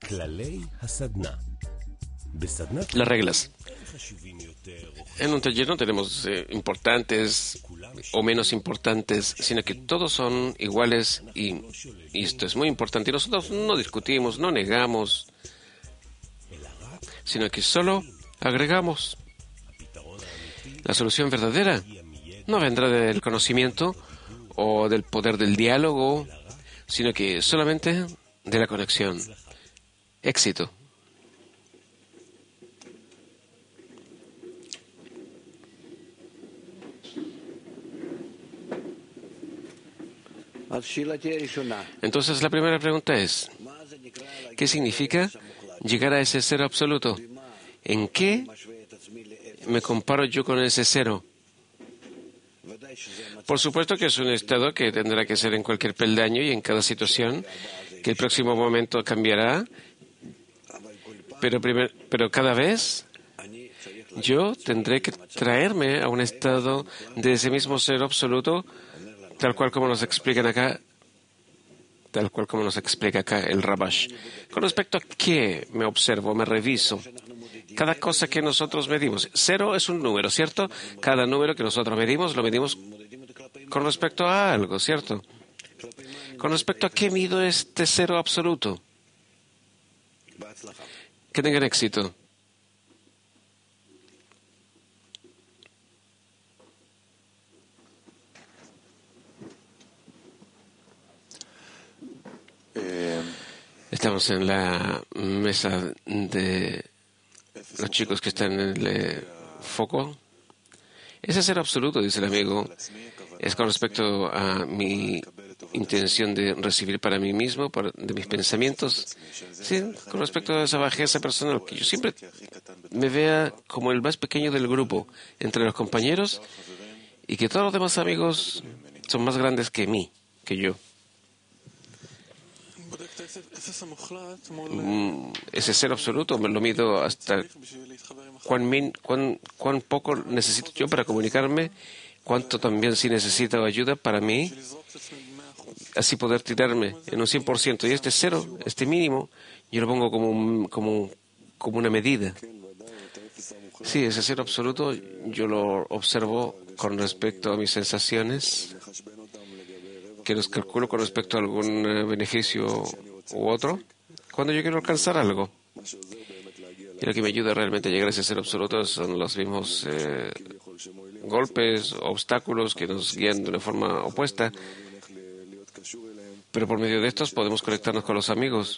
Las reglas. En un taller no tenemos importantes o menos importantes, sino que todos son iguales y esto es muy importante. Y nosotros no discutimos, no negamos, sino que solo agregamos. La solución verdadera no vendrá del conocimiento o del poder del diálogo, sino que solamente de la conexión. Éxito. Entonces la primera pregunta es, ¿qué significa llegar a ese cero absoluto? ¿En qué me comparo yo con ese cero? Por supuesto que es un estado que tendrá que ser en cualquier peldaño y en cada situación, que el próximo momento cambiará, pero cada vez yo tendré que traerme a un estado de ese mismo cero absoluto, tal cual como nos explican acá, tal cual como nos explica acá el Rabash. Con respecto a qué me observo, me reviso. Cada cosa que nosotros medimos, cero es un número, ¿cierto? Cada número que nosotros medimos, lo medimos con respecto a algo, ¿cierto? Con respecto a qué mido este cero absoluto. Que tengan éxito. Estamos en la mesa de los chicos que están en el foco. Ese cero absoluto, dice el amigo, es con respecto a mi intención de recibir para mí mismo, de mis pensamientos. Sí, con respecto a esa bajeza personal, que yo siempre me vea como el más pequeño del grupo, entre los compañeros, y que todos los demás amigos son más grandes que mí, que yo. Ese cero absoluto me lo mido hasta cuán poco necesito yo para comunicarme, cuánto también si necesito ayuda para mí, así poder tirarme en un 100%. Y este cero, este mínimo, yo lo pongo como una medida. Sí, ese cero absoluto yo lo observo con respecto a mis sensaciones, que los calculo con respecto a algún beneficio u otro, cuando yo quiero alcanzar algo. Y lo que me ayuda realmente a llegar a ese cero absoluto son los mismos golpes, obstáculos que nos guían de una forma opuesta. Pero por medio de estos podemos conectarnos con los amigos.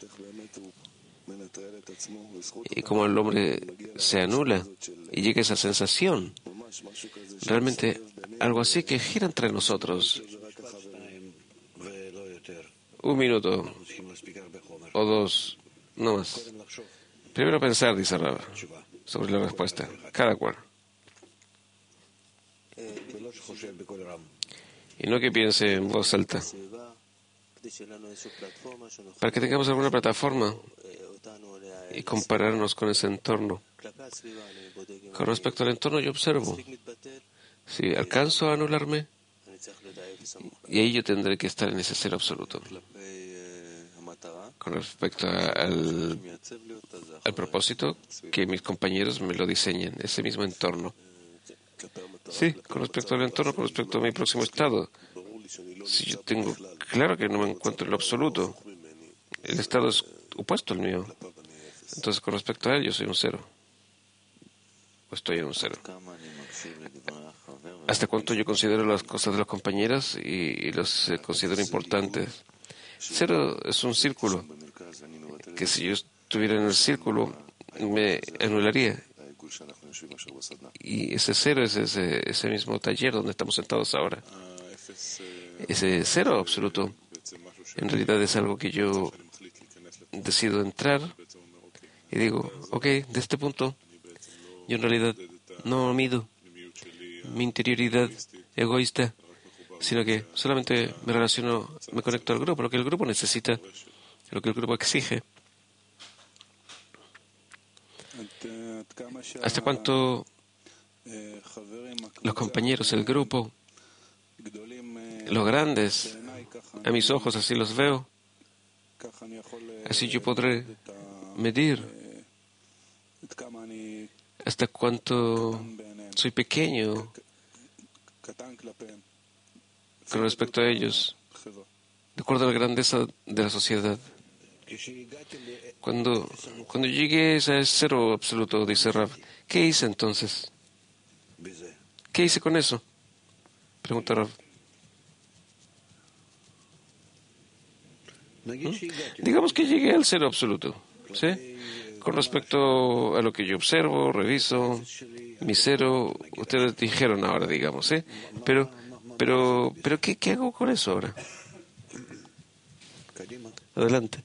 Y como el hombre se anula y llega a esa sensación, realmente algo así que gira entre nosotros. Un minuto o dos, no más. Primero pensar, dice Rab, sobre la respuesta, cada cual. Y no que piense en voz alta. Para que tengamos alguna plataforma y compararnos con ese entorno. Con respecto al entorno, yo observo. Si alcanzo a anularme, y ahí yo tendré que estar en ese cero absoluto. Con respecto al propósito, que mis compañeros me lo diseñen, ese mismo entorno. Sí, con respecto al entorno, con respecto a mi próximo estado. Si yo tengo claro que no me encuentro en lo absoluto, el estado es opuesto al mío. Entonces, con respecto a él, yo soy un cero. O estoy en un cero. ¿Hasta cuánto yo considero las cosas de los compañeros y los considero importantes? Cero es un círculo, que si yo estuviera en el círculo, me anularía. Y ese cero es ese mismo taller donde estamos sentados ahora. Ese cero absoluto, en realidad es algo que yo decido entrar y digo, ok, de este punto, yo en realidad no mido mi interioridad egoísta, sino que solamente me relaciono, me conecto al grupo, lo que el grupo necesita, lo que el grupo exige. ¿Hasta cuánto los compañeros, el grupo, los grandes, a mis ojos así los veo? Así yo podré medir hasta cuánto soy pequeño con respecto a ellos, de acuerdo a la grandeza de la sociedad. Cuando llegué a ese cero absoluto, dice Rav, ¿qué hice entonces? ¿Qué hice con eso? Pregunta Rav. Digamos que llegué al cero absoluto, ¿sí? Con respecto a lo que yo observo, reviso, mi cero, ustedes dijeron ahora, digamos, ¿sí? Pero ¿qué hago con eso ahora? Adelante.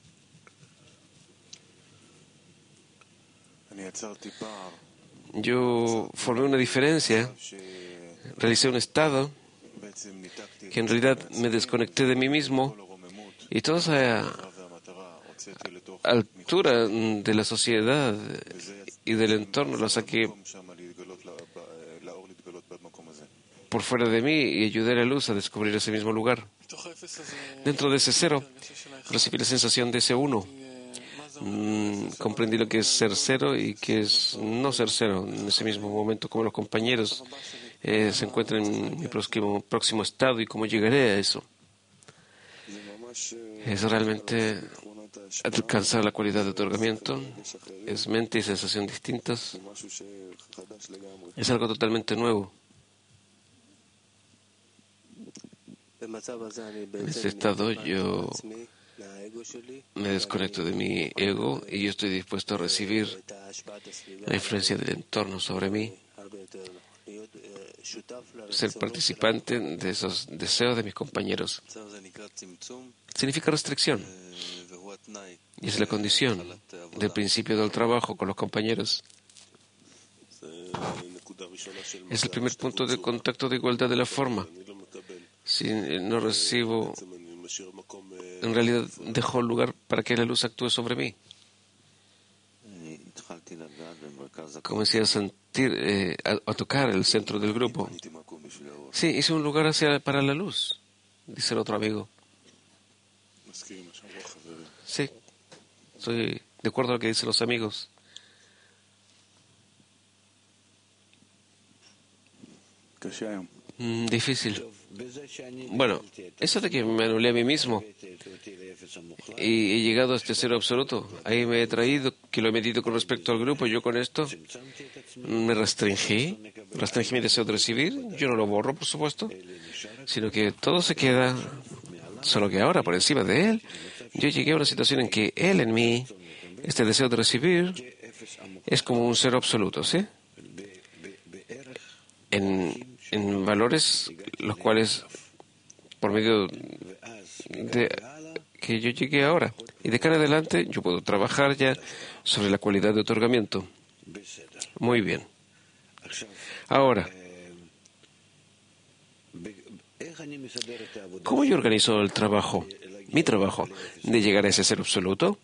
Yo formé una diferencia, realicé un estado que en realidad me desconecté de mí mismo y toda esa altura de la sociedad y del entorno la saqué por fuera de mí y ayudé a la luz a descubrir ese mismo lugar. Dentro de ese cero recibí la sensación de ese uno. Comprendí lo que es ser cero y que es no ser cero en ese mismo momento, como los compañeros se encuentran en mi próximo estado y cómo llegaré a eso. Es realmente alcanzar la cualidad de otorgamiento, es mente y sensación distintas, es algo totalmente nuevo. En este estado yo me desconecto de mi ego y yo estoy dispuesto a recibir la influencia del entorno sobre mí, ser participante de esos deseos de mis compañeros. Significa restricción y es la condición del principio del trabajo con los compañeros. Es el primer punto de contacto de igualdad de la forma. Si no recibo, en realidad dejo lugar para que la luz actúe sobre mí. Comencé a sentir, a tocar el centro del grupo. Sí, hice un lugar para la luz, dice el otro amigo. Sí, estoy de acuerdo a lo que dicen los amigos. Difícil. Bueno, eso de que me anulé a mí mismo y he llegado a este cero absoluto, ahí me he traído, que lo he medido con respecto al grupo, yo con esto me restringí mi deseo de recibir, yo no lo borro, por supuesto, sino que todo se queda, solo que ahora, por encima de él, yo llegué a una situación en que él en mí, este deseo de recibir, es como un cero absoluto, ¿sí? En valores los cuales por medio de que yo llegué ahora y de cara en adelante yo puedo trabajar ya sobre la cualidad de otorgamiento. Muy bien. Ahora, ¿cómo yo organizo el trabajo, mi trabajo, de llegar a ese ser absoluto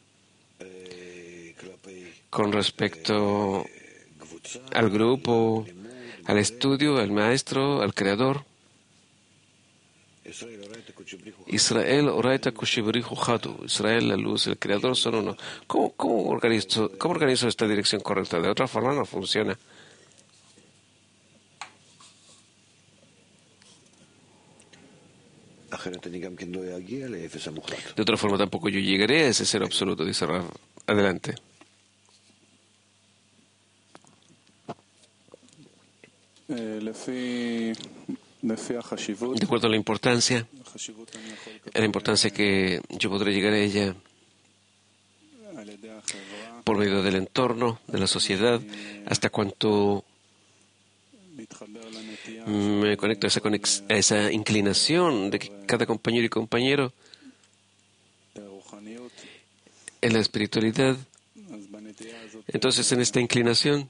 con respecto al grupo, al estudio, al maestro, al creador? Israel, Oraita Kushibrihu Hadu. Israel, la luz, el creador son uno. ¿Cómo organizo esta dirección correcta? De otra forma no funciona. De otra forma tampoco yo llegaré a ese cero absoluto, dice Rav. Adelante. De acuerdo a la importancia que yo podré llegar a ella por medio del entorno, de la sociedad, hasta cuanto me conecto a esa inclinación de que cada compañero y compañero en la espiritualidad. Entonces, en esta inclinación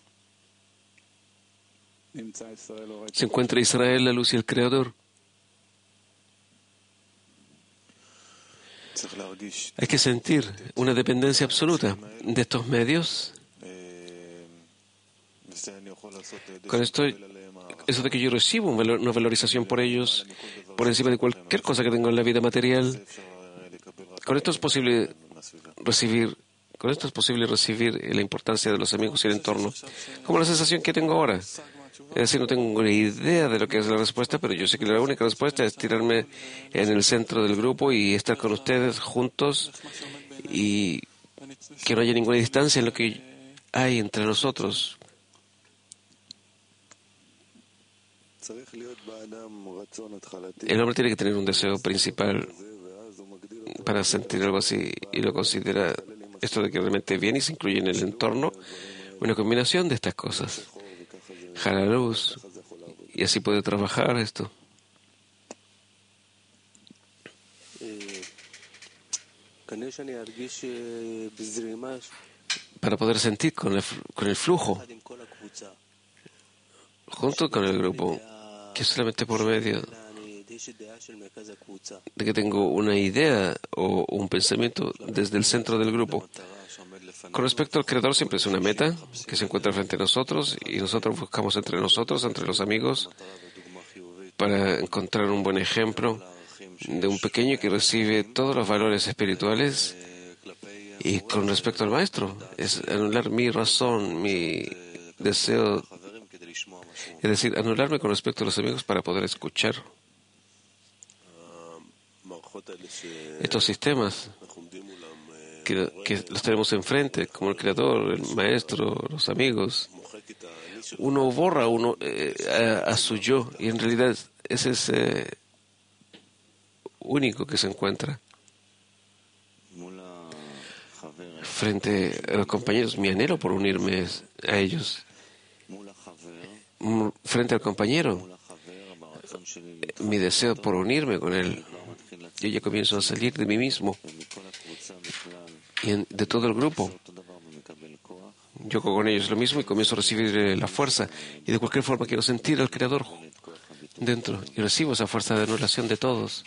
se encuentra Israel, la luz y el Creador. Hay que sentir una dependencia absoluta de estos medios. Con esto, eso de que yo recibo una valorización por ellos, por encima de cualquier cosa que tengo en la vida material, con esto es posible recibir Con esto es posible recibir la importancia de los amigos y el entorno, como la sensación que tengo ahora. Es decir, no tengo ni idea de lo que es la respuesta, pero yo sé que la única respuesta es tirarme en el centro del grupo y estar con ustedes juntos y que no haya ninguna distancia en lo que hay entre nosotros. El hombre tiene que tener un deseo principal para sentir algo así y lo considera esto de que realmente viene y se incluye en el entorno, una combinación de estas cosas. Jala luz y así puede trabajar esto. Para poder sentir con el flujo, junto con el grupo, que solamente por medio de que tengo una idea o un pensamiento desde el centro del grupo. Con respecto al Creador, siempre es una meta que se encuentra frente a nosotros y nosotros buscamos entre nosotros, entre los amigos, para encontrar un buen ejemplo de un pequeño que recibe todos los valores espirituales. Y con respecto al Maestro, es anular mi razón, mi deseo, es decir, anularme con respecto a los amigos para poder escuchar. Estos sistemas que los tenemos enfrente, como el Creador, el Maestro, los amigos, uno borra a su yo y en realidad ese es único que se encuentra frente a los compañeros. Mi anhelo por unirme a ellos. Frente al compañero, mi deseo por unirme con él. Yo ya comienzo a salir de mí mismo y de todo el grupo. Yo con ellos lo mismo y comienzo a recibir la fuerza. Y de cualquier forma quiero sentir al Creador dentro y recibo esa fuerza de anulación de todos.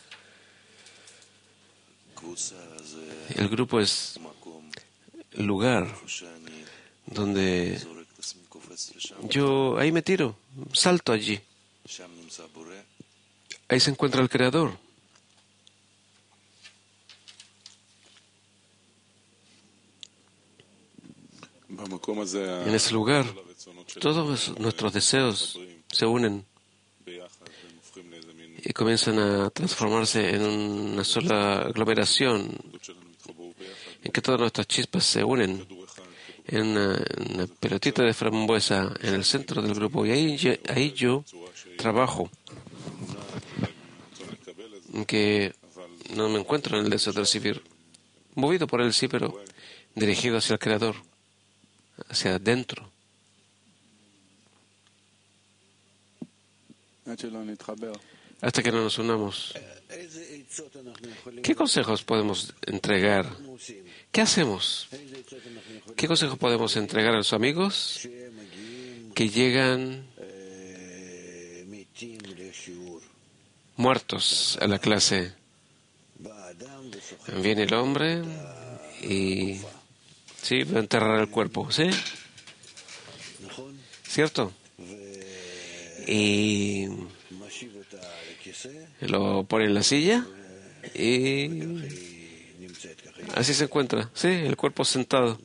El grupo es el lugar donde yo ahí me tiro, salto allí. Ahí se encuentra el Creador. En ese lugar, todos nuestros deseos se unen y comienzan a transformarse en una sola aglomeración, en que todas nuestras chispas se unen en una pelotita de frambuesa en el centro del grupo. Y ahí yo trabajo, que no me encuentro en el deseo de recibir, movido por él sí, pero dirigido hacia el Creador, hacia adentro. Hasta que no nos unamos. ¿Qué consejos podemos entregar? ¿Qué hacemos? ¿Qué consejos podemos entregar a los amigos que llegan muertos a la clase? Viene el hombre y sí, va a enterrar el cuerpo, ¿sí? ¿Cierto? Y lo pone en la silla y así se encuentra, ¿sí? El cuerpo sentado,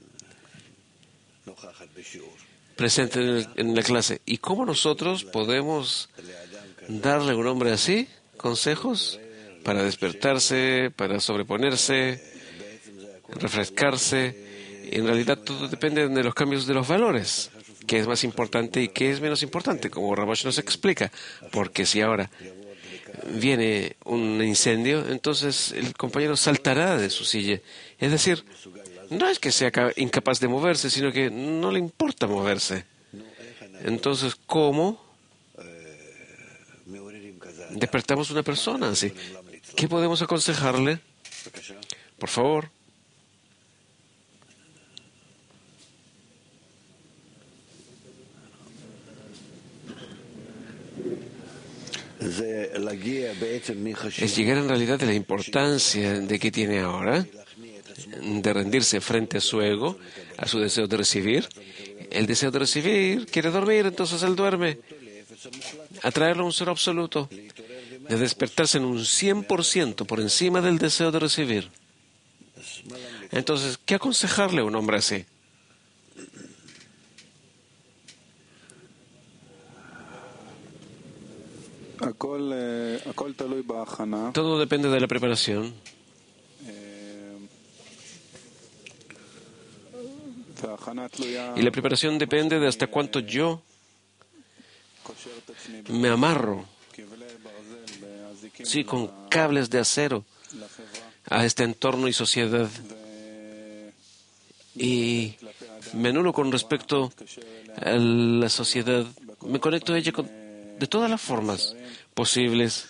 presente en la clase. ¿Y cómo nosotros podemos darle a un hombre así consejos para despertarse, para sobreponerse, refrescarse? En realidad todo depende de los cambios de los valores. ¿Qué es más importante y qué es menos importante? Como Rabash nos explica. Porque si ahora viene un incendio, entonces el compañero saltará de su silla. Es decir, no es que sea incapaz de moverse, sino que no le importa moverse. Entonces, ¿cómo despertamos una persona así? ¿Qué podemos aconsejarle? Por favor. Es llegar en realidad a la importancia de que tiene ahora, de rendirse frente a su ego, a su deseo de recibir. El deseo de recibir quiere dormir, entonces él duerme. Atraerlo a un ser absoluto, de despertarse en un 100% por encima del deseo de recibir. Entonces, ¿qué aconsejarle a un hombre así? Todo depende de la preparación. Y la preparación depende de hasta cuánto yo me amarro, Sí, con cables de acero a este entorno y sociedad. Y me anulo con respecto a la sociedad. Me conecto a ella de todas las formas posibles.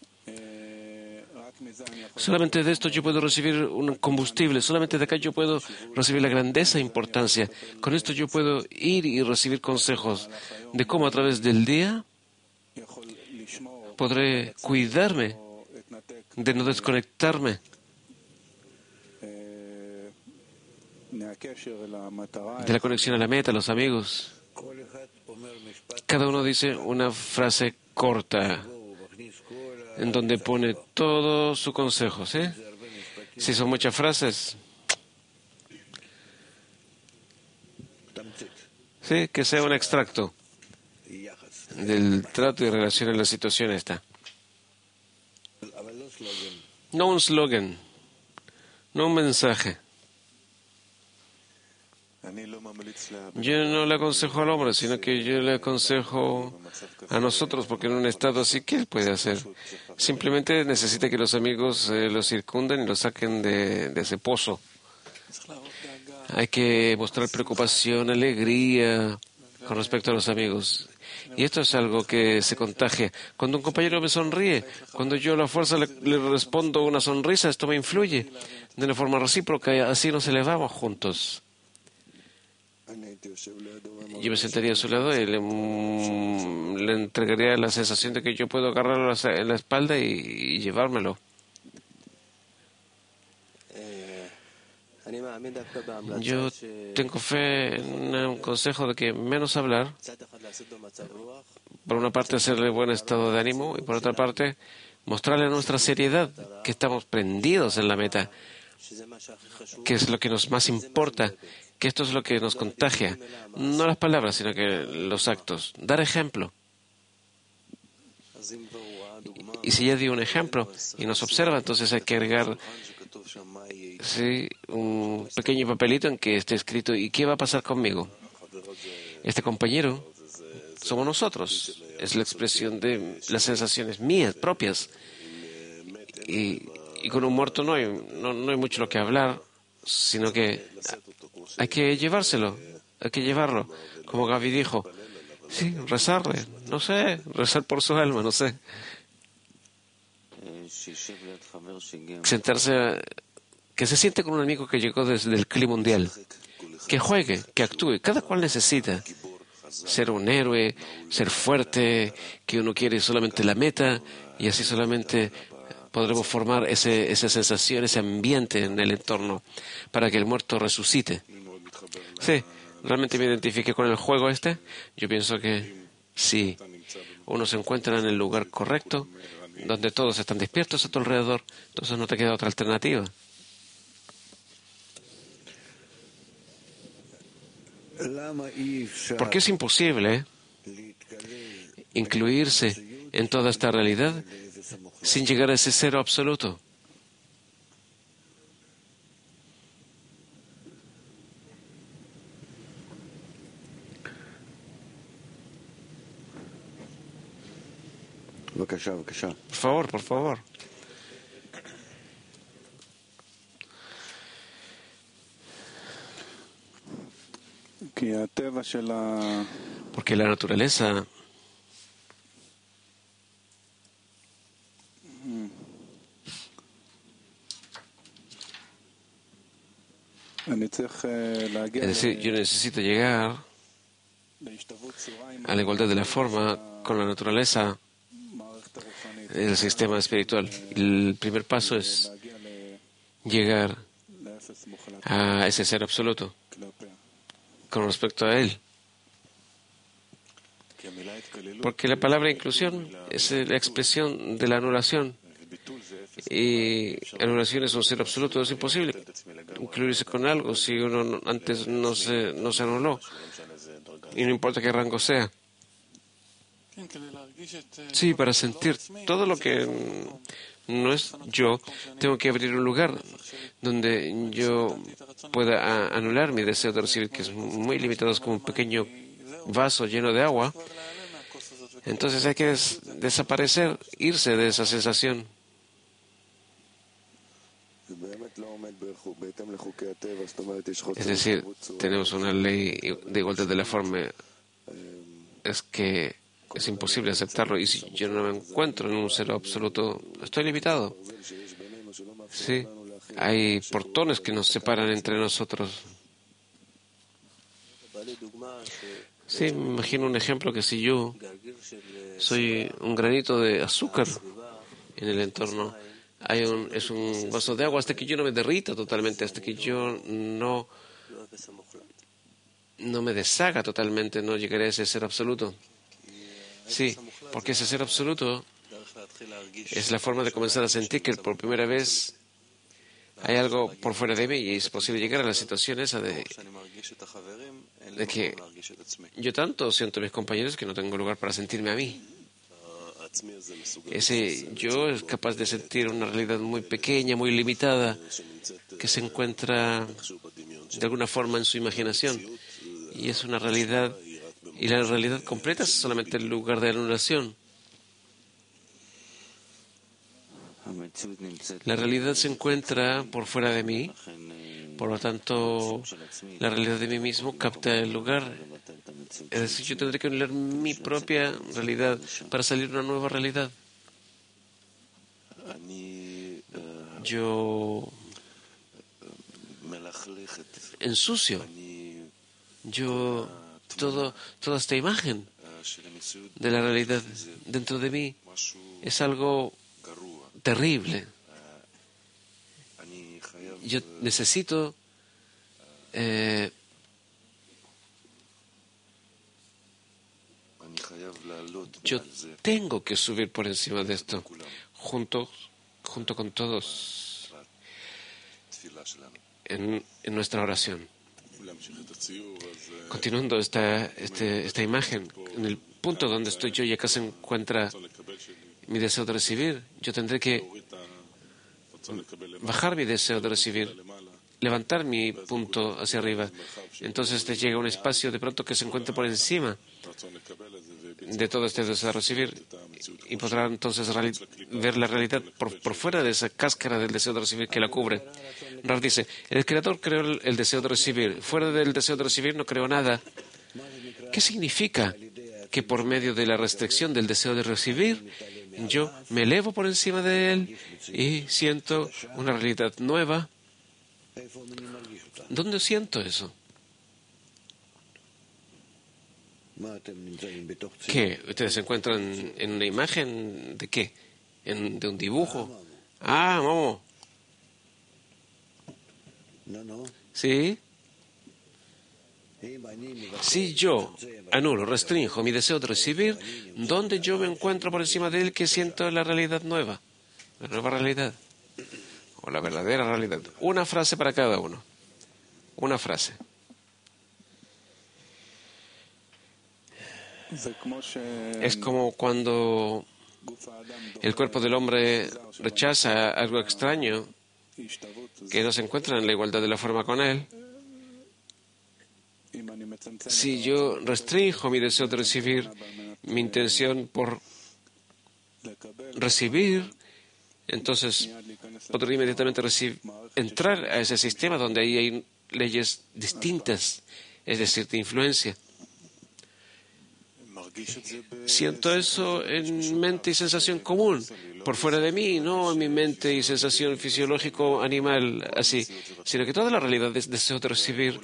Solamente de esto yo puedo recibir un combustible. Solamente de acá yo puedo recibir la grandeza e importancia. Con esto yo puedo ir y recibir consejos de cómo a través del día podré cuidarme de no desconectarme de la conexión a la meta, a los amigos. Cada uno dice una frase corta en donde pone todo su consejo, ¿sí? Si son muchas frases, sí, que sea un extracto del trato y relación en la situación esta. No un slogan, no un mensaje. Yo no le aconsejo al hombre, sino que yo le aconsejo a nosotros, porque en un estado así, ¿qué él puede hacer? Simplemente necesita que los amigos lo circunden y lo saquen de ese pozo. Hay que mostrar preocupación, alegría con respecto a los amigos. Y esto es algo que se contagia. Cuando un compañero me sonríe, cuando yo a la fuerza le respondo una sonrisa, esto me influye de una forma recíproca y así nos elevamos juntos. Yo me sentaría a su lado y le entregaría la sensación de que yo puedo agarrarlo en la espalda y llevármelo. Yo tengo fe en un consejo de que menos hablar, por una parte hacerle buen estado de ánimo y por otra parte mostrarle nuestra seriedad, que estamos prendidos en la meta, que es lo que nos más importa, que esto es lo que nos contagia, no las palabras, sino que los actos. Dar ejemplo. Y si ya dio un ejemplo y nos observa, entonces hay que agregar un pequeño papelito en que esté escrito ¿y qué va a pasar conmigo? Este compañero somos nosotros. Es la expresión de las sensaciones mías, propias. Y con un muerto no hay mucho lo que hablar, sino que hay que llevárselo, hay que llevarlo. Como Gaby dijo, sí, rezarle, no sé, rezar por su alma, no sé. Sentarse, que se siente con un amigo que llegó desde el clima mundial, que juegue, que actúe. Cada cual necesita ser un héroe, ser fuerte, que uno quiere solamente la meta y así solamente podremos formar esa sensación, ese ambiente en el entorno para que el muerto resucite. Sí, realmente me identifiqué con el juego este. Yo pienso que si uno se encuentra en el lugar correcto, donde todos están despiertos a tu alrededor, entonces no te queda otra alternativa. Porque es imposible incluirse en toda esta realidad sin llegar a ese cero absoluto. Por favor, por favor. Porque la naturaleza es decir, yo necesito llegar a la igualdad de la forma con la naturaleza, el sistema espiritual. El primer paso es llegar a ese ser absoluto con respecto a él. Porque la palabra inclusión es la expresión de la anulación. Y anulación es un ser absoluto, es imposible incluirse con algo si uno antes no se anuló. Y no importa qué rango sea. Sí, para sentir todo lo que no es yo, tengo que abrir un lugar donde yo pueda anular mi deseo de recibir, que es muy limitado, es como un pequeño vaso lleno de agua. Entonces hay que desaparecer, irse de esa sensación. Es decir, tenemos una ley de igualdad de la forma. Es que es imposible aceptarlo. Y si yo no me encuentro en un cero absoluto, estoy limitado. Sí, hay portones que nos separan entre nosotros. Sí, me imagino un ejemplo que si yo soy un granito de azúcar en el entorno, es un vaso de agua hasta que yo no me derrita totalmente, hasta que yo no me deshaga totalmente, no llegaré a ese ser absoluto. Sí, porque ese ser absoluto es la forma de comenzar a sentir que por primera vez hay algo por fuera de mí y es posible llegar a la situación esa de que yo tanto siento a mis compañeros que no tengo lugar para sentirme a mí. Ese yo es capaz de sentir una realidad muy pequeña, muy limitada, que se encuentra de alguna forma en su imaginación. Y es una realidad, y la realidad completa es solamente el lugar de anulación. La realidad se encuentra por fuera de mí, por lo tanto, la realidad de mí mismo capta el lugar. Es decir, yo tendré que anular mi propia realidad para salir una nueva realidad. Yo ensucio. Yo toda esta imagen de la realidad dentro de mí es algo terrible. Yo necesito yo tengo que subir por encima de esto junto con todos en nuestra oración. Continuando esta imagen, en el punto donde estoy yo y acá se encuentra mi deseo de recibir, yo tendré que bajar mi deseo de recibir, levantar mi punto hacia arriba. Entonces te llega un espacio de pronto que se encuentra por encima de todo este deseo de recibir y podrá entonces ver la realidad por fuera de esa cáscara del deseo de recibir que la cubre. Rav dice, el Creador creó el deseo de recibir. Fuera del deseo de recibir no creó nada. ¿Qué significa? Que por medio de la restricción del deseo de recibir, yo me elevo por encima de él y siento una realidad nueva. ¿Dónde siento eso? ¿Qué? ¿Ustedes se encuentran en una imagen de qué? ¿De un dibujo? Ah, vamos. ¿Sí? Si yo anulo, restrinjo mi deseo de recibir, ¿dónde yo me encuentro por encima de él que siento la realidad nueva? La nueva realidad. O la verdadera realidad. Una frase para cada uno. Una frase. Es como cuando el cuerpo del hombre rechaza algo extraño que no se encuentra en la igualdad de la forma con él. Si yo restrinjo mi deseo de recibir, mi intención por recibir, entonces podré inmediatamente entrar a ese sistema donde ahí hay leyes distintas, es decir, de influencia. Siento eso en mente y sensación común, por fuera de mí, no en mi mente y sensación fisiológico animal así, sino que toda la realidad es deseo de recibir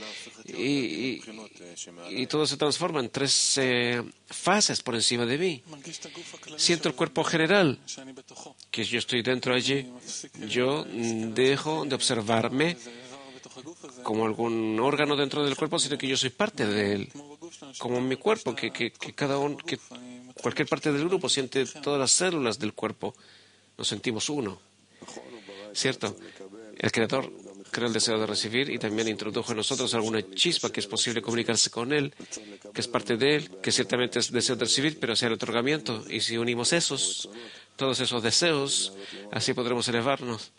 y todo se transforma en tres fases por encima de mí. Siento el cuerpo general, que yo estoy dentro allí, yo dejo de observarme como algún órgano dentro del cuerpo, sino que yo soy parte de él, como en mi cuerpo, que cualquier parte del grupo siente todas las células del cuerpo, nos sentimos uno, ¿cierto? El Creador crea el deseo de recibir y también introdujo en nosotros alguna chispa que es posible comunicarse con Él, que es parte de Él, que ciertamente es deseo de recibir, pero sea el otorgamiento. Y si unimos todos esos deseos, así podremos elevarnos.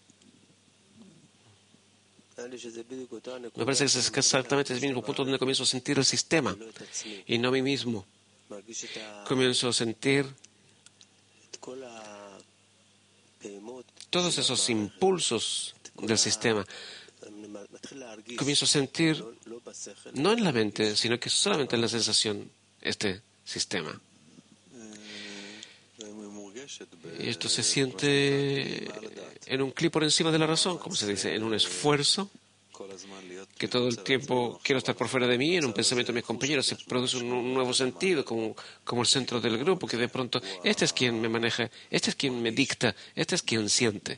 Me parece que es exactamente el mismo punto donde comienzo a sentir el sistema y no a mí mismo. Comienzo a sentir todos esos impulsos del sistema. Comienzo a sentir, no en la mente, sino que solamente en la sensación, este sistema. Y esto se siente en un clic por encima de la razón, como se dice, en un esfuerzo que todo el tiempo quiero estar por fuera de mí, en un pensamiento de mis compañeros se produce un nuevo sentido, como el centro del grupo, que de pronto este es quien me maneja, este es quien me dicta, este es quien siente.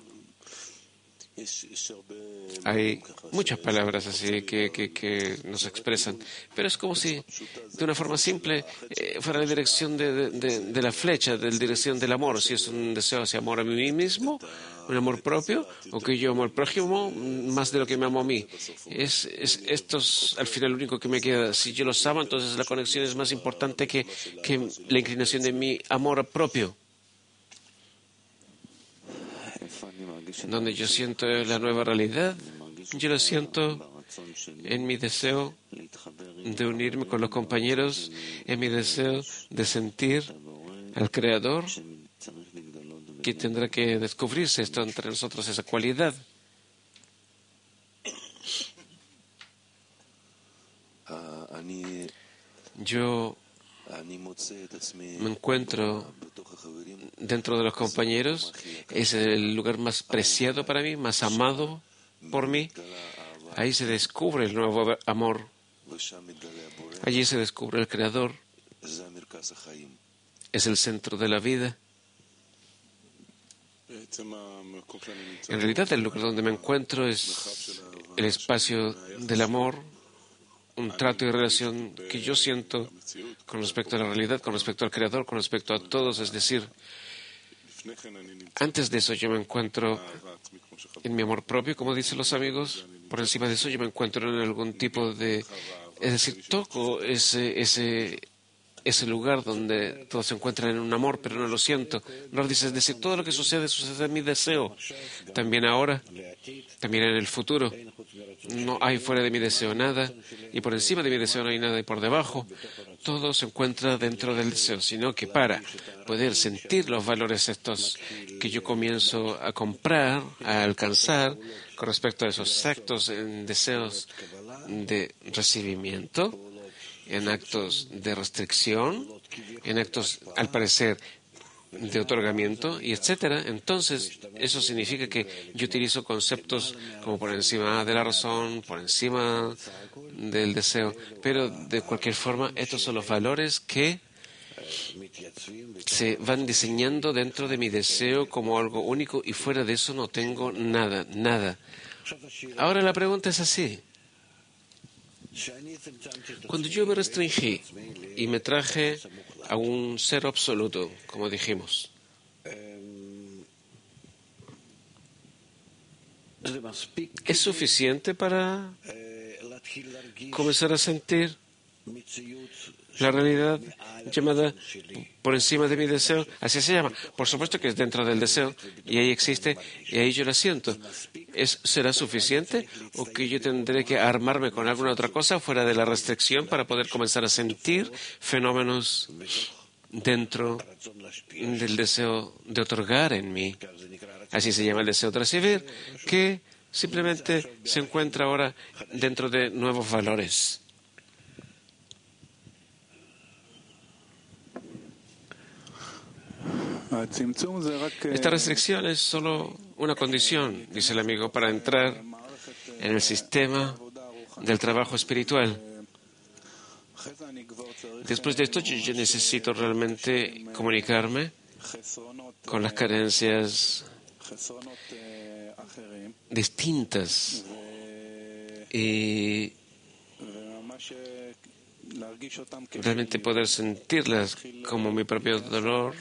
Hay muchas palabras así que nos expresan, pero es como si de una forma simple fuera la dirección de la flecha, de la dirección del amor. Si es un deseo hacia amor a mí mismo, un amor propio, o que yo amo al prójimo más de lo que me amo a mí. Esto es al final lo único que me queda. Si yo los amo, entonces la conexión es más importante que la inclinación de mi amor propio. Donde yo siento la nueva realidad, yo lo siento en mi deseo de unirme con los compañeros, en mi deseo de sentir al Creador, que tendrá que descubrirse esto entre nosotros, esa cualidad. Yo me encuentro dentro de los compañeros, es el lugar más preciado para mí, más amado por mí. Ahí se descubre el nuevo amor. Allí se descubre el Creador. Es el centro de la vida. En realidad, el lugar donde me encuentro es el espacio del amor, un trato y relación que yo siento con respecto a la realidad, con respecto al Creador, con respecto a todos. Es decir, antes de eso yo me encuentro en mi amor propio, como dicen los amigos. Por encima de eso yo me encuentro en algún tipo de... Es decir, toco ese lugar donde todos se encuentran en un amor, pero no lo siento. No dice, es decir, todo lo que sucede en mi deseo. También ahora, también en el futuro. No hay fuera de mi deseo nada, y por encima de mi deseo no hay nada, y por debajo todo se encuentra dentro del deseo, sino que para poder sentir los valores estos que yo comienzo a comprar, a alcanzar, con respecto a esos actos en deseos de recibimiento, en actos de restricción, en actos, al parecer, de otorgamiento, y etcétera. Entonces, eso significa que yo utilizo conceptos como por encima de la razón, por encima del deseo, pero de cualquier forma, estos son los valores que se van diseñando dentro de mi deseo como algo único, y fuera de eso no tengo nada, nada. Ahora la pregunta es así. Cuando yo me restringí y me traje a un cero absoluto, como dijimos, ¿es suficiente para comenzar a sentir la realidad llamada por encima de mi deseo? Así se llama. Por supuesto que es dentro del deseo, y ahí existe, y ahí yo la siento. ¿Será suficiente o que yo tendré que armarme con alguna otra cosa fuera de la restricción para poder comenzar a sentir fenómenos dentro del deseo de otorgar en mí? Así se llama el deseo de recibir, que simplemente se encuentra ahora dentro de nuevos valores. Esta restricción es solo una condición, dice el amigo, para entrar en el sistema del trabajo espiritual. Después de esto, yo necesito realmente comunicarme con las carencias distintas y realmente poder sentirlas como mi propio dolor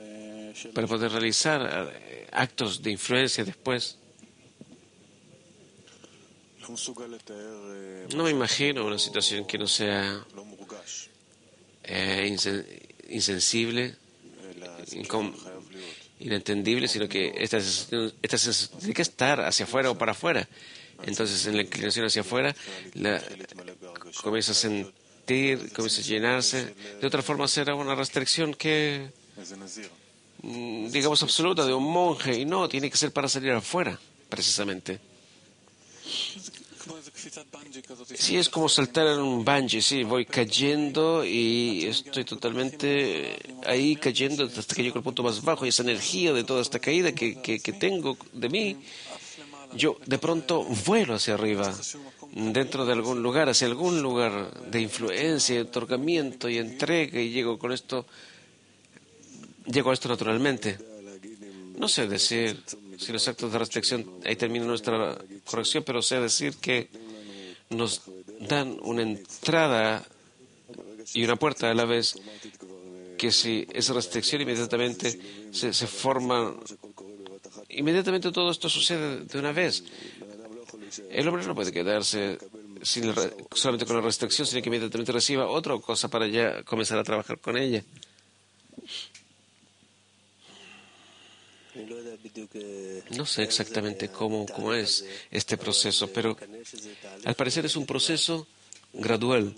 para poder realizar actos de influencia después. No me imagino una situación que no sea insensible, inentendible, sino que esta sensación tiene que estar hacia afuera o para afuera. Entonces, en la inclinación hacia afuera, comienza a sentir, comienza a llenarse. De otra forma, será una restricción que, digamos, absoluta de un monje. Y no, tiene que ser para salir afuera, precisamente. Sí, es como saltar en un bungee, sí, voy cayendo y estoy totalmente ahí cayendo hasta que llego al punto más bajo y esa energía de toda esta caída que tengo de mí, yo de pronto vuelo hacia arriba, dentro de algún lugar, hacia algún lugar de influencia, de otorgamiento y entrega y llego a esto naturalmente. No sé decir si los actos de restricción, ahí termina nuestra corrección, pero sé decir que nos dan una entrada y una puerta a la vez, que si esa restricción inmediatamente se forma, inmediatamente todo esto sucede de una vez. El hombre no puede quedarse solamente con la restricción, sino que inmediatamente reciba otra cosa para ya comenzar a trabajar con ella. No sé exactamente cómo es este proceso, pero al parecer es un proceso gradual.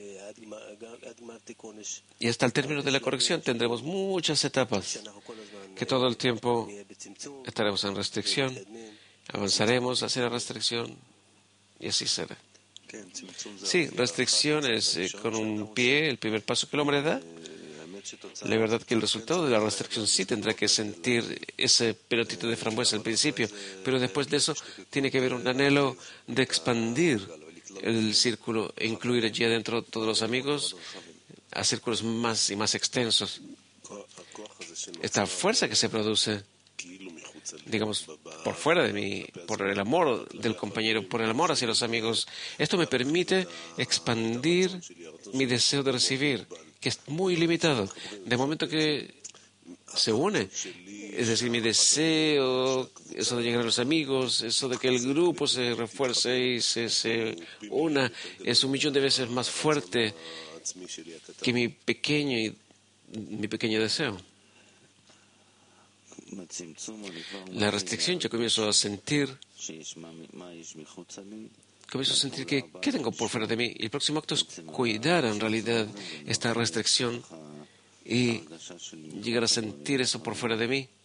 Y hasta el término de la corrección tendremos muchas etapas, que todo el tiempo estaremos en restricción, avanzaremos hacia la restricción y así será. Sí, restricciones con un pie, el primer paso que el hombre da. La verdad que el resultado de la restricción sí tendrá que sentir ese pelotito de frambuesa al principio, pero después de eso tiene que haber un anhelo de expandir el círculo e incluir allí adentro todos los amigos a círculos más y más extensos. Esta fuerza que se produce, digamos, por fuera de mí, por el amor del compañero, por el amor hacia los amigos, esto me permite expandir mi deseo de recibir, que es muy limitado. De momento que se une, es decir, mi deseo, eso de llegar a los amigos, eso de que el grupo se refuerce y se una, es 1.000.000 de veces más fuerte que mi pequeño deseo. La restricción yo comienzo a sentir que ¿qué tengo por fuera de mí? Y el próximo acto es cuidar en realidad esta restricción y llegar a sentir eso por fuera de mí.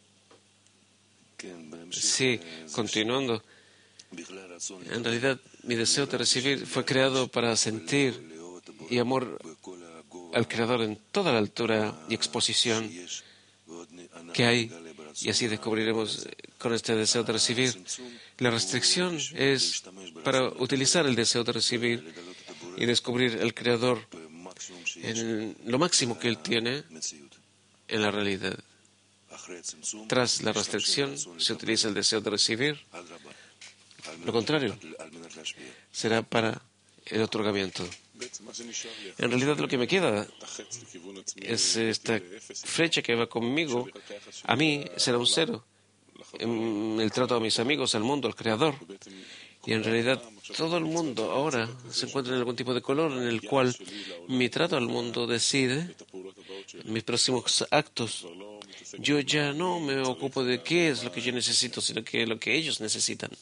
Sí, continuando. En realidad, mi deseo de recibir fue creado para sentir y amor al Creador en toda la altura y exposición que hay. Y así descubriremos con este deseo de recibir. La restricción es para utilizar el deseo de recibir y descubrir el Creador en lo máximo que Él tiene en la realidad. Tras la restricción se utiliza el deseo de recibir. Lo contrario será para el otorgamiento. En realidad lo que me queda es esta flecha que va conmigo. A mí será un cero. En el trato a mis amigos, al mundo, al Creador. Y en realidad todo el mundo ahora se encuentra en algún tipo de color en el cual mi trato al mundo decide mis próximos actos. Yo ya no me ocupo de qué es lo que yo necesito, sino que lo que ellos necesitan.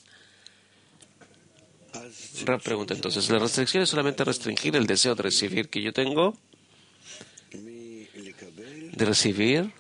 Rab pregunta entonces, ¿la restricción es solamente restringir el deseo de recibir que yo tengo? De recibir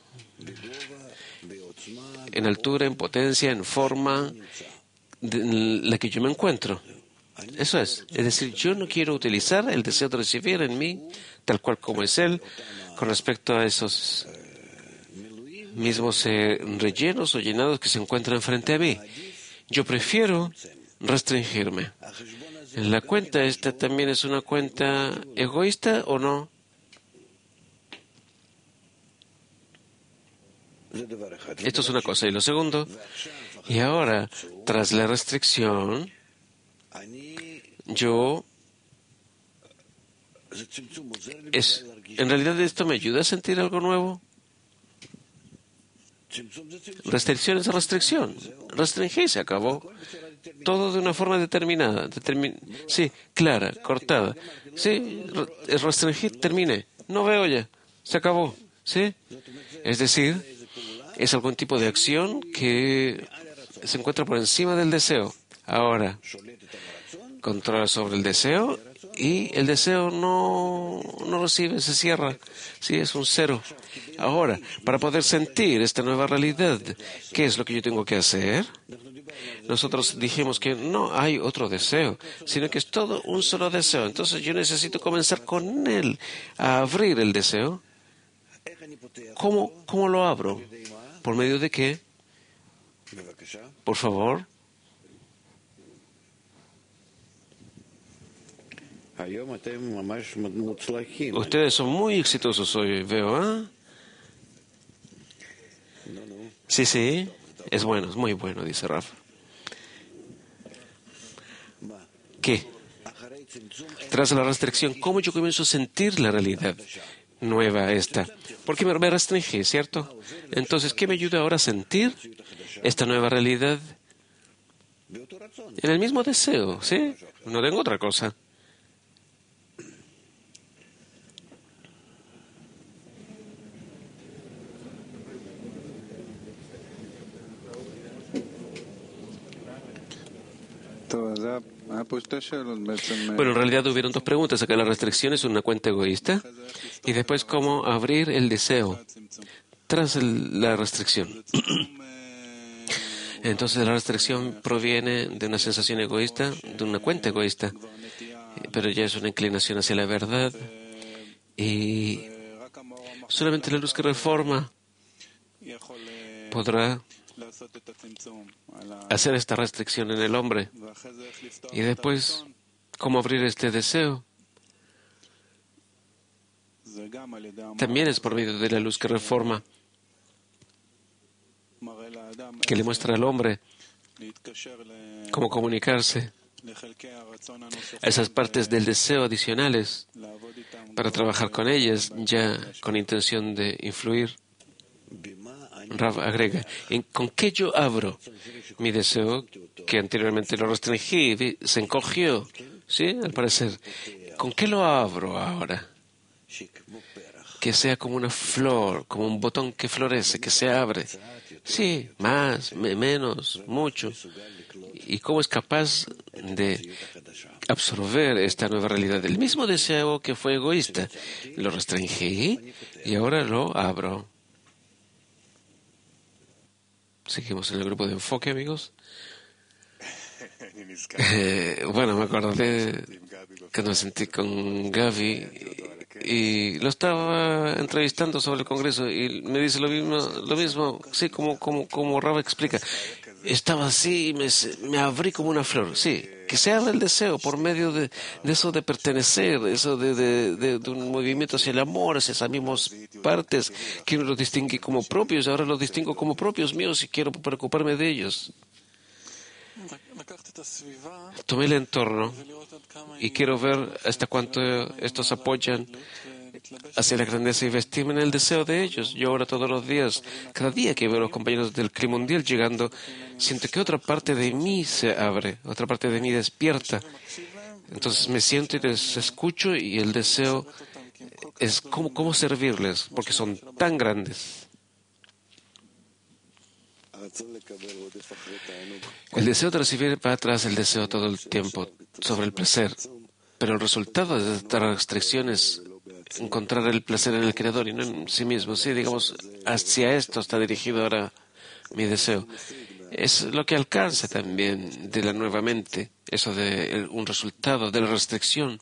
en altura, en potencia, en forma en la que yo me encuentro. Eso es. Es decir, yo no quiero utilizar el deseo de recibir en mí, tal cual como es Él, con respecto a esos mismos rellenos o llenados que se encuentran frente a mí. Yo prefiero restringirme. ¿La cuenta esta también es una cuenta egoísta o no? Esto es una cosa. Y lo segundo, y ahora, tras la restricción, ¿en realidad esto me ayuda a sentir algo nuevo? Restricción es restricción. Restringí, se acabó. todo de una forma determinada, sí, clara, cortada. Sí, restringir, termine. No veo ya, se acabó. ¿Sí? Es decir, es algún tipo de acción que se encuentra por encima del deseo. Ahora, controla sobre el deseo y el deseo no recibe, se cierra. Sí, es un cero. Ahora, para poder sentir esta nueva realidad, ¿qué es lo que yo tengo que hacer? Nosotros dijimos que no hay otro deseo, sino que es todo un solo deseo. Entonces yo necesito comenzar con él, a abrir el deseo. ¿Cómo lo abro? ¿Por medio de qué? Por favor. Ustedes son muy exitosos hoy, veo, ¿ah? Sí, es bueno, es muy bueno, dice Rafa. ¿Qué? Tras la restricción, ¿cómo yo comienzo a sentir la realidad nueva esta? Porque me restringí, ¿cierto? Entonces, ¿qué me ayuda ahora a sentir esta nueva realidad? En el mismo deseo, ¿sí? No tengo otra cosa. Bueno, en realidad hubieron dos preguntas. Acá la restricción es una cuenta egoísta y después cómo abrir el deseo tras la restricción. Entonces la restricción proviene de una sensación egoísta, de una cuenta egoísta, pero ya es una inclinación hacia la verdad y solamente la luz que reforma podrá hacer esta restricción en el hombre. Y después, ¿cómo abrir este deseo? También es por medio de la luz que reforma, que le muestra al hombre cómo comunicarse a esas partes del deseo adicionales para trabajar con ellas, ya con intención de influir. Rav agrega, ¿con qué yo abro mi deseo que anteriormente lo restringí, se encogió? ¿Sí? Al parecer. ¿Con qué lo abro ahora? Que sea como una flor, como un botón que florece, que se abre. Sí, más, menos, mucho. ¿Y cómo es capaz de absorber esta nueva realidad? El mismo deseo que fue egoísta. Lo restringí y ahora lo abro. Seguimos en el grupo de enfoque, amigos. Bueno, me acordé que me sentí con Gaby y lo estaba entrevistando sobre el Congreso y me dice lo mismo, sí, como Rava explica. Estaba así y me abrí como una flor. Sí, que se abra el deseo por medio de eso de pertenecer, eso de un movimiento hacia el amor, hacia esas mismas partes que uno los distingue como propios. Ahora los distingo como propios míos y quiero preocuparme de ellos. Tomé el entorno y quiero ver hasta cuánto estos apoyan hacia la grandeza y vestirme en el deseo de ellos. Yo ahora todos los días, cada día que veo a los compañeros del CRI mundial llegando, siento que otra parte de mí se abre, otra parte de mí despierta. Entonces me siento y les escucho y el deseo es cómo servirles, porque son tan grandes. El deseo de recibir va atrás del deseo todo el tiempo sobre el placer, pero el resultado de esta restricción es encontrar el placer en el Creador y no en sí mismo. Sí, digamos, hacia esto está dirigido ahora mi deseo. Es lo que alcanza también de la nueva mente, eso de un resultado de la restricción.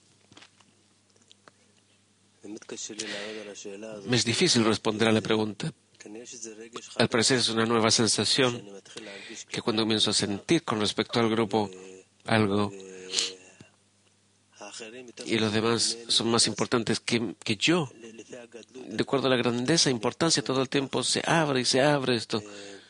Me es difícil responder a la pregunta. Al parecer es una nueva sensación que cuando comienzo a sentir con respecto al grupo algo y los demás son más importantes que yo, de acuerdo a la grandeza e importancia, todo el tiempo se abre y se abre esto.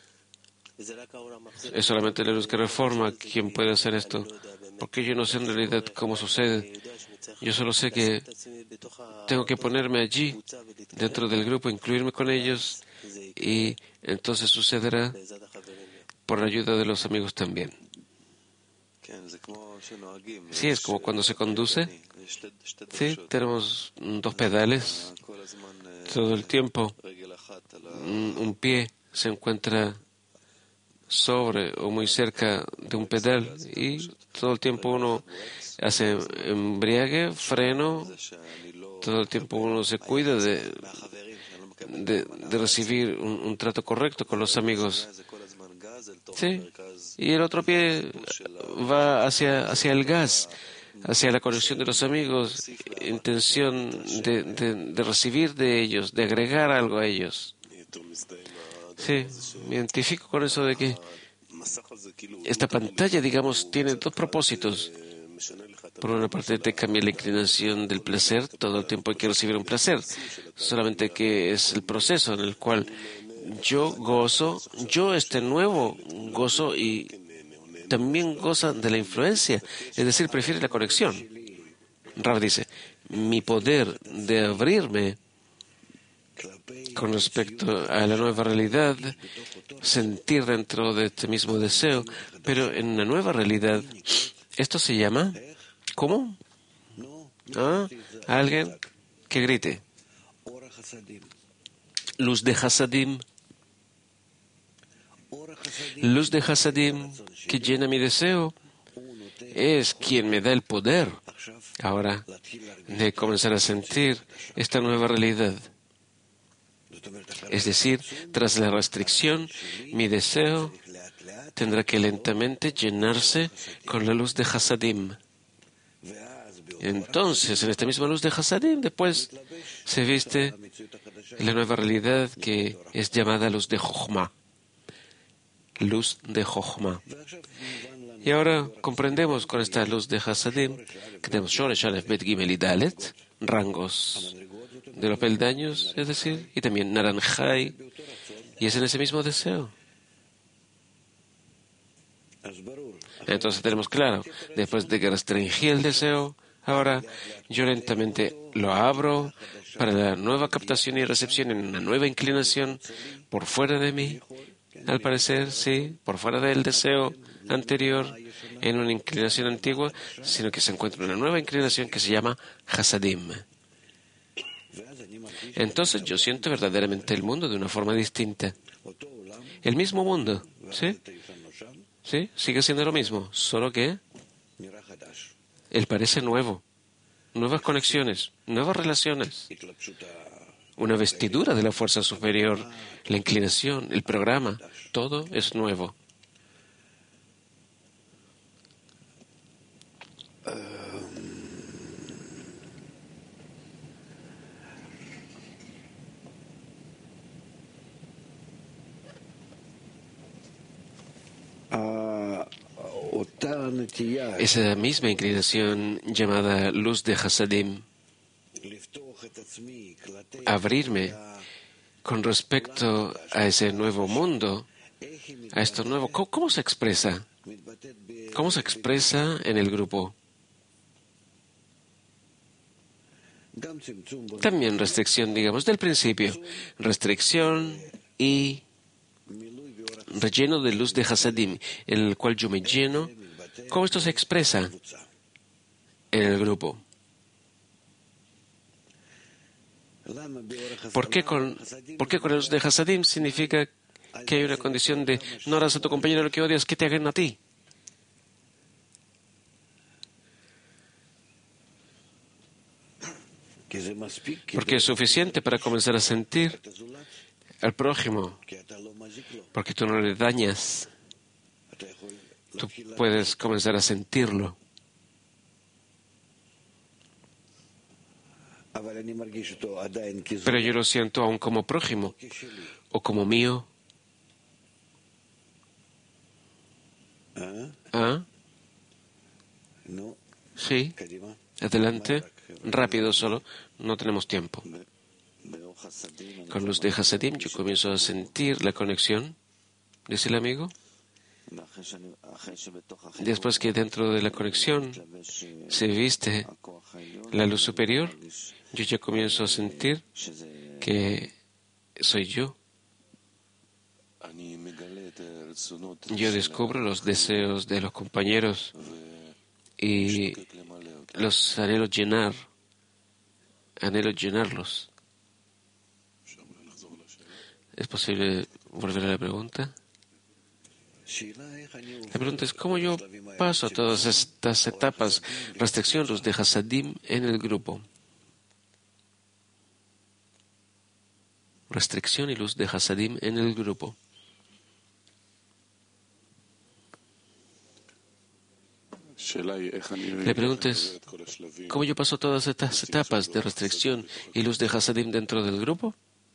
Es solamente la luz que reforma quien puede hacer esto, porque yo no sé en realidad cómo sucede. Yo solo sé que tengo que ponerme allí, dentro del grupo, incluirme con ellos, y entonces sucederá por la ayuda de los amigos también. Sí, es como cuando se conduce. Sí, tenemos dos pedales todo el tiempo. Un pie se encuentra sobre o muy cerca de un pedal y todo el tiempo uno hace embriague, freno, todo el tiempo uno se cuida de recibir un trato correcto con los amigos. Sí, y el otro pie va hacia el gas, hacia la conexión de los amigos, intención de recibir de ellos, de agregar algo a ellos. Sí, me identifico con eso de que esta pantalla, digamos, tiene dos propósitos. Por una parte, te cambia la inclinación del placer, todo el tiempo hay que recibir un placer, solamente que es el proceso en el cual yo gozo, este nuevo gozo y también goza de la influencia, es decir, prefiere la conexión. Rav dice, mi poder de abrirme con respecto a la nueva realidad, sentir dentro de este mismo deseo, pero en una nueva realidad, esto se llama, ¿cómo? Alguien que grite. Luz de Hasadim. Luz de Hasadim que llena mi deseo es quien me da el poder ahora de comenzar a sentir esta nueva realidad. Es decir, tras la restricción, mi deseo tendrá que lentamente llenarse con la luz de Hasadim. Entonces, en esta misma luz de Hasadim, después se viste la nueva realidad que es llamada luz de Jochma. Luz de Jochma. Y ahora comprendemos con esta luz de Hasadim que tenemos Shoresh, Aleph, Bet, Gimel y Dalet, rangos de los peldaños, es decir, y también Naranjai, y es en ese mismo deseo. Entonces tenemos claro, después de que restringí el deseo, ahora yo lentamente lo abro para la nueva captación y recepción en una nueva inclinación por fuera de mí, al parecer, sí, por fuera del deseo anterior, en una inclinación antigua, sino que se encuentra una nueva inclinación que se llama Hasadim. Entonces yo siento verdaderamente el mundo de una forma distinta. El mismo mundo, ¿sí? Sí, sigue siendo lo mismo, solo que él parece nuevo. Nuevas conexiones, nuevas relaciones. Una vestidura de la fuerza superior, la inclinación, el programa, todo es nuevo. Esa misma inclinación llamada luz de Hasadim, abrirme con respecto a ese nuevo mundo, a esto nuevo, ¿cómo se expresa? ¿Cómo se expresa en el grupo? También restricción, digamos, del principio. Restricción y relleno de luz de Hasadim, en el cual yo me lleno. ¿Cómo esto se expresa en el grupo? ¿Por qué con la luz de Hasadim significa que hay una condición de no harás a tu compañero lo que odias, que te hagan a ti? Porque es suficiente para comenzar a sentir al prójimo, porque tú no le dañas. Tú puedes comenzar a sentirlo. Pero yo lo siento aún como prójimo o como mío. ¿Ah? Sí. Adelante. Rápido solo. No tenemos tiempo. Con luz de Hasadim yo comienzo a sentir la conexión, dice el amigo. Después que dentro de la conexión se viste la luz superior, yo ya comienzo a sentir que soy yo. yo descubro los deseos de los compañeros y los anhelo llenarlos. ¿Es posible volver a la pregunta? La pregunta es, ¿cómo yo paso a todas estas etapas, restricción, luz de Hasadim en el grupo? Restricción y luz de Hasadim en el grupo. La pregunta es, ¿cómo yo paso todas estas etapas de restricción y luz de Hasadim dentro del grupo?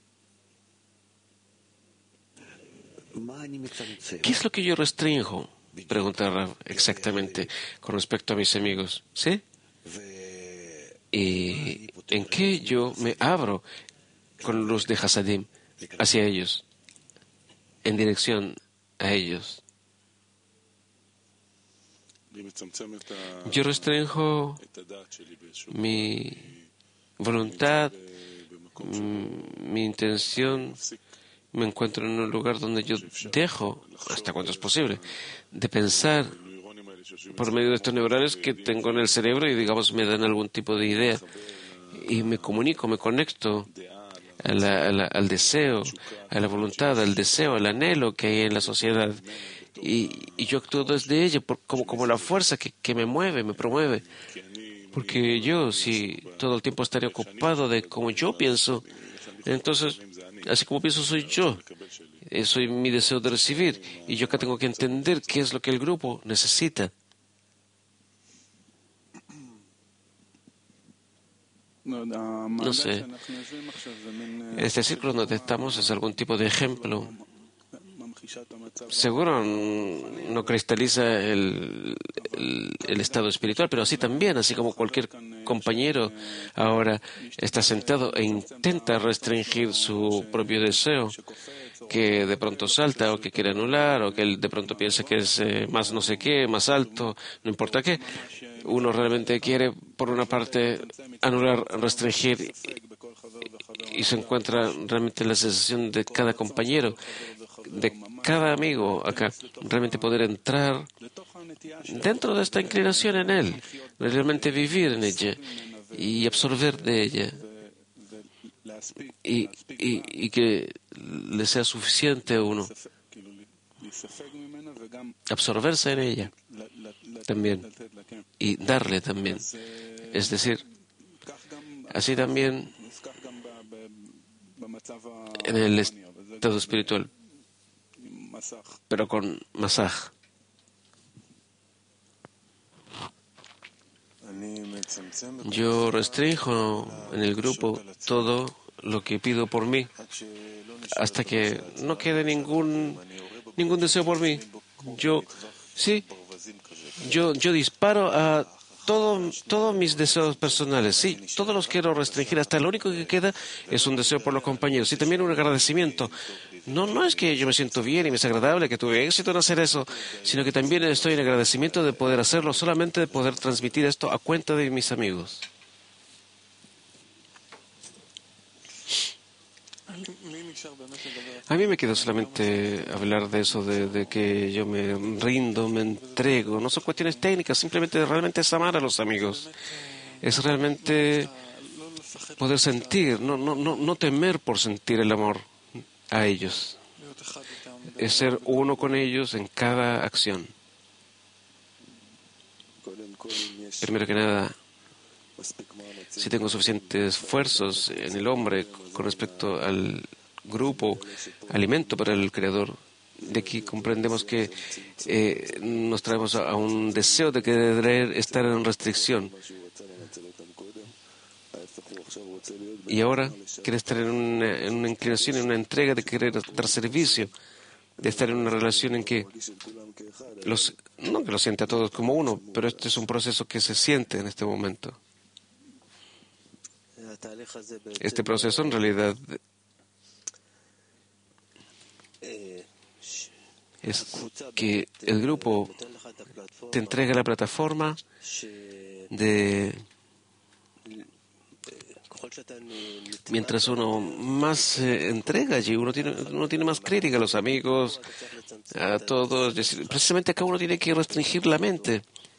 ¿Qué es lo que yo restringo? Preguntaba exactamente con respecto a mis amigos. ¿Sí? ¿Y en qué yo me abro con luz de Hasadim hacia ellos, en dirección a ellos? Yo restringo mi voluntad, mi intención. Me encuentro en un lugar donde yo dejo, hasta cuanto es posible, de pensar por medio de estos neurones que tengo en el cerebro y, digamos, me dan algún tipo de idea. Y me comunico, me conecto al deseo, a la voluntad, al deseo, al anhelo que hay en la sociedad. Y yo actúo desde ella como la fuerza que me mueve, me promueve. Porque yo, si todo el tiempo estaré ocupado de cómo yo pienso, entonces, así como pienso soy yo. Soy mi deseo de recibir. Y yo acá tengo que entender qué es lo que el grupo necesita. No sé. Este círculo donde estamos es algún tipo de ejemplo. Seguro no cristaliza el estado espiritual, pero así también, así como cualquier compañero ahora está sentado e intenta restringir su propio deseo, que de pronto salta o que quiere anular o que él de pronto piensa que es más no sé qué, más alto, no importa qué. Uno realmente quiere, por una parte, anular, restringir y se encuentra realmente la sensación de cada compañero, de cada amigo acá, realmente poder entrar dentro de esta inclinación en él, realmente vivir en ella y absorber de ella y que le sea suficiente a uno absorberse en ella también y darle también. Es decir, así también en el estado espiritual, pero con masaj. Yo restringo en el grupo todo lo que pido por mí hasta que no quede ningún deseo por mí. Yo disparo a todos mis deseos personales. Sí, todos los quiero restringir. Hasta lo único que queda es un deseo por los compañeros. Y también un agradecimiento. No es que yo me siento bien y me es agradable, que tuve éxito en hacer eso, sino que también estoy en agradecimiento de poder hacerlo, solamente de poder transmitir esto a cuenta de mis amigos. A mí me queda solamente hablar de eso, de que yo me rindo, me entrego. No son cuestiones técnicas, simplemente realmente es amar a los amigos. Es realmente poder sentir, no temer por sentir el amor a ellos. Es ser uno con ellos en cada acción. Primero que nada, si tengo suficientes esfuerzos en el hombre con respecto al grupo, alimento para el Creador, de aquí comprendemos que nos traemos a un deseo de querer estar en restricción. Y ahora quiere estar en una inclinación, en una entrega de querer dar servicio, de estar en una relación en que no que lo siente a todos como uno, pero este es un proceso que se siente en este momento. Este proceso en realidad es que el grupo te entrega la plataforma de Mientras uno más entrega allí, uno tiene más crítica a los amigos, a todos. Es decir, precisamente acá uno tiene que restringir la mente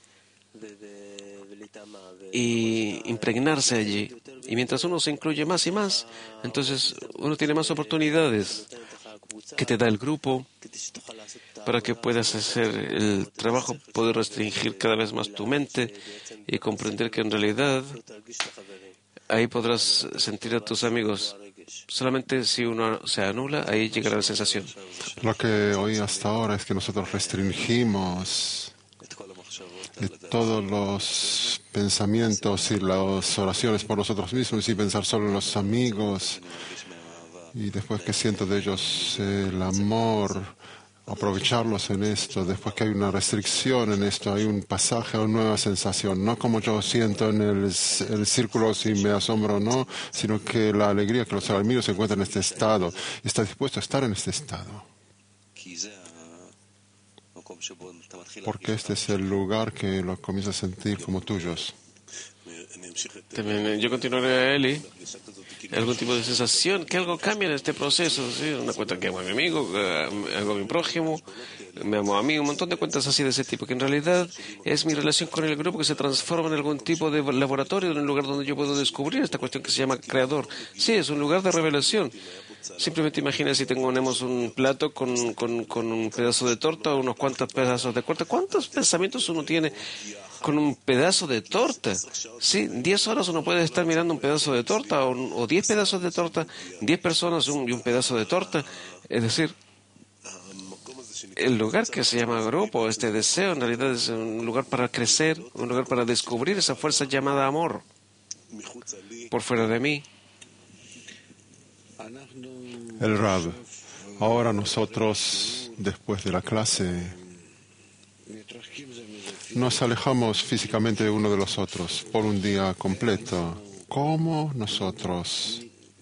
y impregnarse allí. Y mientras uno se incluye más y más, entonces uno tiene más oportunidades que te da el grupo para que puedas hacer el trabajo, poder restringir cada vez más tu mente y comprender que en realidad ahí podrás sentir a tus amigos. Solamente si uno se anula, ahí llegará la sensación. Lo que oí hasta ahora es que nosotros restringimos de todos los pensamientos y las oraciones por nosotros mismos y pensar solo en los amigos. Y después que siento de ellos el amor, aprovecharlos en esto. Después que hay una restricción en esto, hay un pasaje a una nueva sensación. No como yo siento en el círculo si me asombro o no, sino que la alegría que los amigos se encuentran en este estado. Está dispuesto a estar en este estado. Porque este es el lugar que lo comienzas a sentir como tuyos. También yo continuaré a Eli. Algún tipo de sensación, que algo cambia en este proceso. ¿Sí? Una cuenta que amo a mi amigo, hago a mi prójimo, me amo a mí, un montón de cuentas así de ese tipo, que en realidad es mi relación con el grupo que se transforma en algún tipo de laboratorio, en un lugar donde yo puedo descubrir esta cuestión que se llama creador. Sí, es un lugar de revelación. Simplemente imagina si tenemos un plato con un pedazo de torta o unos cuantos pedazos de torta. ¿Cuántos pensamientos uno tiene con un pedazo de torta? Sí, 10 horas uno puede estar mirando un pedazo de torta o 10 pedazos de torta, 10 personas y un pedazo de torta. Es decir, el lugar que se llama grupo, este deseo, en realidad es un lugar para crecer, un lugar para descubrir esa fuerza llamada amor por fuera de mí. El Rab, ahora nosotros, después de la clase, nos alejamos físicamente de uno de los otros por un día completo. ¿Cómo nosotros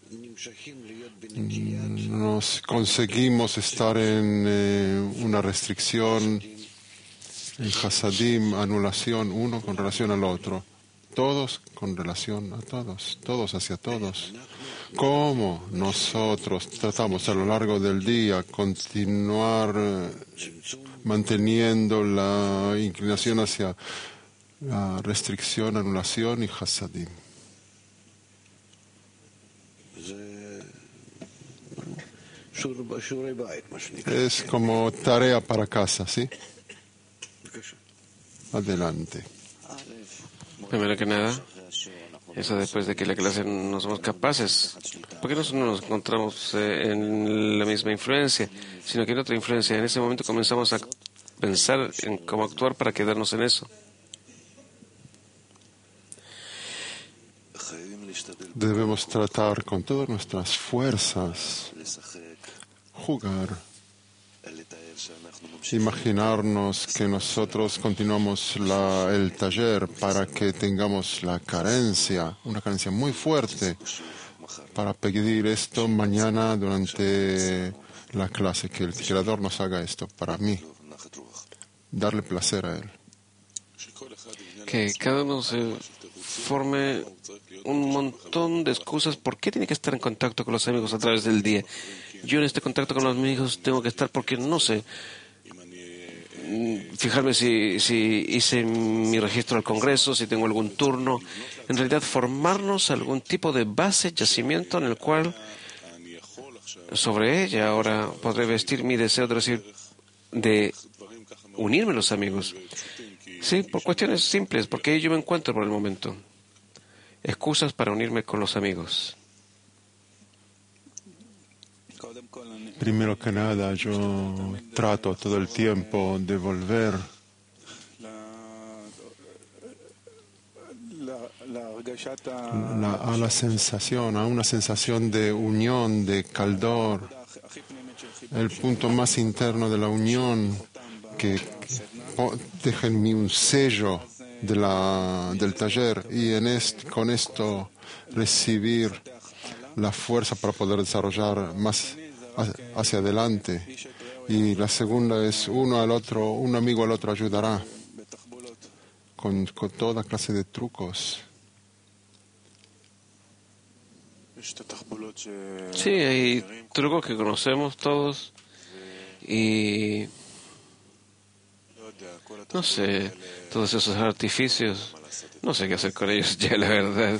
nos conseguimos estar en una restricción, en hasadim, anulación, uno con relación al otro? Todos con relación a todos, todos hacia todos. ¿Cómo nosotros tratamos a lo largo del día continuar manteniendo la inclinación hacia la restricción, anulación y hasadim? Es como tarea para casa, ¿sí? Adelante. Primero que nada, eso después de que la clase no somos capaces. Porque no nos encontramos en la misma influencia, sino que en otra influencia. En ese momento comenzamos a pensar en cómo actuar para quedarnos en eso. Debemos tratar con todas nuestras fuerzas, jugar, imaginarnos que nosotros continuamos el taller para que tengamos la carencia, una carencia muy fuerte, para pedir esto mañana durante la clase, que el Creador nos haga esto para mí, darle placer a Él. Que cada uno se forme un montón de excusas. ¿Por qué tiene que estar en contacto con los amigos a través del día? Yo en este contacto con los amigos tengo que estar porque no sé. Fijarme si hice mi registro al Congreso, si tengo algún turno. En realidad, formarnos algún tipo de base, yacimiento en el cual sobre ella ahora podré vestir mi deseo de unirme a los amigos. Sí, por cuestiones simples, porque ahí yo me encuentro por el momento. Excusas para unirme con los amigos. Primero que nada, yo trato todo el tiempo de volver a la sensación, a una sensación de unión, de caldor, el punto más interno de la unión, que deja en mí un sello del taller y con esto recibir la fuerza para poder desarrollar más hacia adelante. Y la segunda es un amigo al otro ayudará con toda clase de trucos. Sí, hay trucos que conocemos todos y no sé, todos esos artificios, no sé qué hacer con ellos ya, la verdad.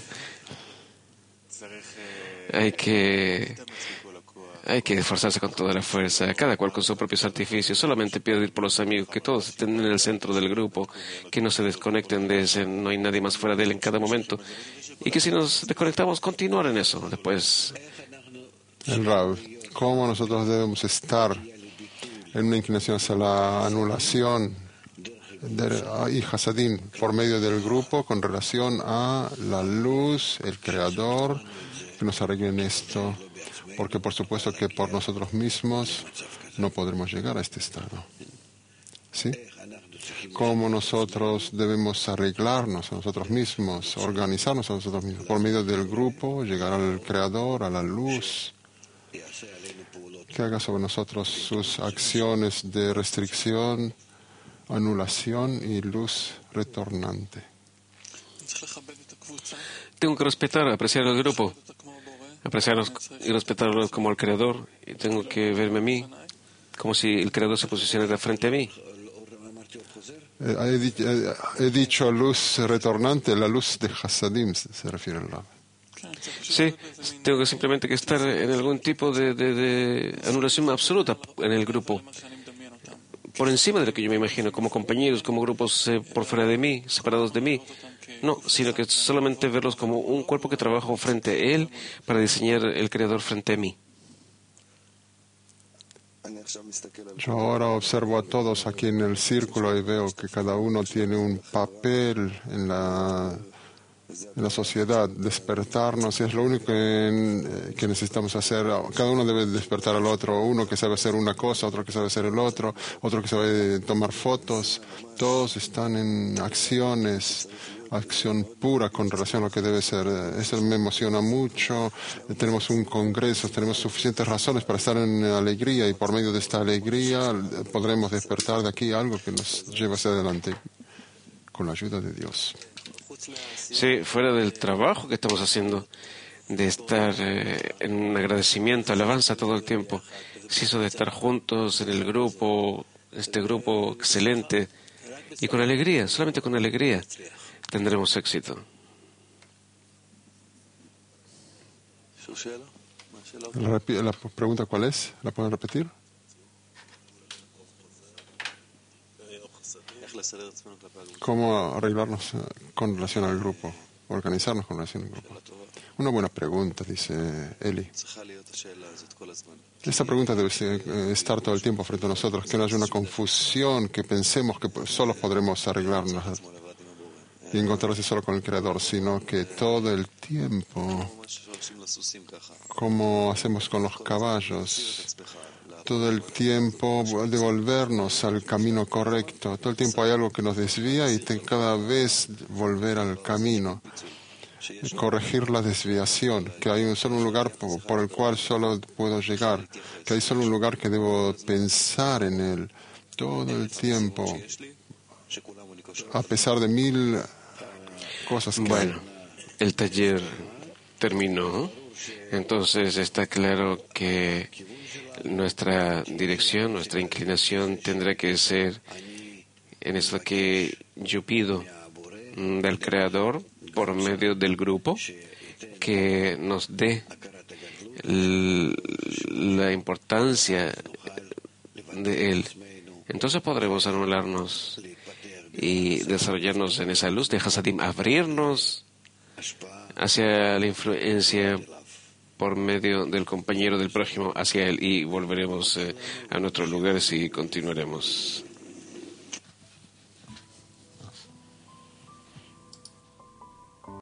Hay que esforzarse con toda la fuerza, cada cual con sus propios artificios. Solamente pido ir por los amigos, que todos estén en el centro del grupo, que no se desconecten de ese, no hay nadie más fuera de él en cada momento. Y que si nos desconectamos, continuar en eso. Después, El Rab, ¿cómo nosotros debemos estar en una inclinación hacia la anulación y Hasadim por medio del grupo con relación a la luz, el Creador, que nos arreglen esto? Porque por supuesto que por nosotros mismos no podremos llegar a este estado. ¿Sí? Cómo nosotros debemos arreglarnos a nosotros mismos, organizarnos a nosotros mismos, por medio del grupo, llegar al Creador, a la luz, que haga sobre nosotros sus acciones de restricción, anulación y luz retornante. tengo que respetar, apreciar al grupo, apreciarlos y respetarlos como el Creador, y tengo que verme a mí como si el Creador se posicionara frente a mí. He dicho luz retornante, la luz de Hasadim se refiere al Rab. Sí, tengo que simplemente que estar en algún tipo de anulación absoluta en el grupo, por encima de lo que yo me imagino, como compañeros, como grupos por fuera de mí, separados de mí. No, sino que solamente verlos como un cuerpo que trabaja frente a él para diseñar el Creador frente a mí. Yo ahora observo a todos aquí en el círculo y veo que cada uno tiene un papel en la sociedad, despertarnos, y es lo único que necesitamos hacer. Cada uno debe despertar al otro, uno que sabe hacer una cosa, otro que sabe hacer el otro que sabe tomar fotos. Todos están en acción pura con relación a lo que debe ser. Eso me emociona mucho. Tenemos un congreso, tenemos suficientes razones para estar en alegría, y por medio de esta alegría podremos despertar de aquí algo que nos lleve hacia adelante con la ayuda de Dios. Sí, fuera del trabajo que estamos haciendo, de estar en un agradecimiento, alabanza todo el tiempo, si eso de estar juntos en el grupo, este grupo excelente, y con alegría, solamente con alegría, tendremos éxito. La pregunta, ¿cuál es? ¿La pueden repetir? ¿Cómo arreglarnos con relación al grupo? Organizarnos con relación al grupo. Una buena pregunta, dice Eli. Esta pregunta debe estar todo el tiempo frente a nosotros, que no haya una confusión, que pensemos que solos podremos arreglarnos y encontrarse solo con el Creador, sino que todo el tiempo, como hacemos con los caballos, todo el tiempo devolvernos al camino correcto. Todo el tiempo hay algo que nos desvía y cada vez volver al camino. Corregir la desviación, que hay solo un lugar por el cual solo puedo llegar, que hay solo un lugar que debo pensar en él todo el tiempo, a pesar de 1000 cosas que Bueno, el taller terminó, entonces está claro que nuestra dirección, nuestra inclinación tendrá que ser en eso que yo pido del Creador por medio del grupo, que nos dé la importancia de Él. Entonces podremos anularnos y desarrollarnos en esa luz de Hasadim, abrirnos hacia la influencia por medio del compañero del prójimo hacia Él, y volveremos a nuestros lugares y continuaremos.